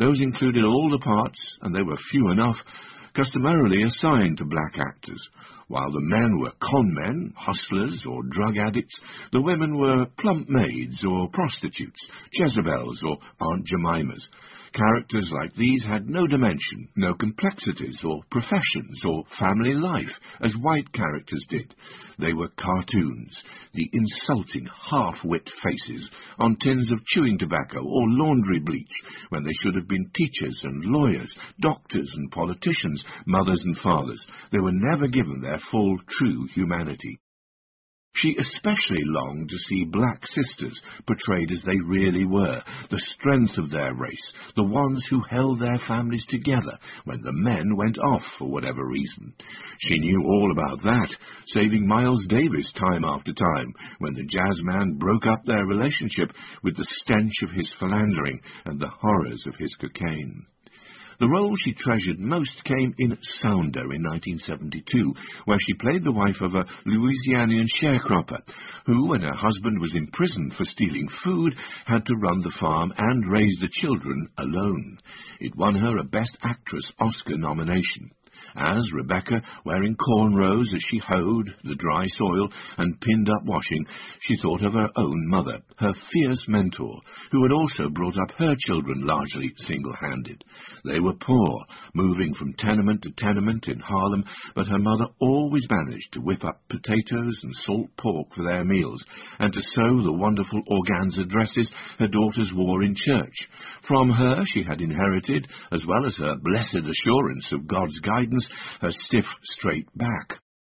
Those included all the parts, and they were few enough, customarily assigned to black actors. While the men were con men, hustlers, or drug addicts, the women were plump maids or prostitutes, Jezebels or Aunt Jemimas. Characters like these had no dimension, no complexities or professions or family life, as white characters did. They were cartoons, the insulting half-wit faces on tins of chewing tobacco or laundry bleach, when they should have been teachers and lawyers, doctors and politicians, mothers and fathers. They were never given their full, true humanity. She especially longed to see black sisters portrayed as they really were, the strength of their race, the ones who held their families together when the men went off for whatever reason. She knew all about that, saving Miles Davis time after time, when the jazzman broke up their relationship with the stench of his philandering and the horrors of his cocaine. The role she treasured most came in Sounder in 1972, where she played the wife of a Louisianian sharecropper, who, when her husband was imprisoned for stealing food, had to run the farm and raise the children alone. It won her a Best Actress Oscar nomination. As Rebecca, wearing cornrows as she hoed the dry soil and pinned up washing, she thought of her own mother, her fierce mentor, who had also brought up her children largely single-handed. They were poor, moving from tenement to tenement in Harlem, but her mother always managed to whip up potatoes and salt pork for their meals, and to sew the wonderful organza dresses her daughters wore in church. From her she had inherited, as well as her blessed assurance of God's guidance, her stiff, straight back.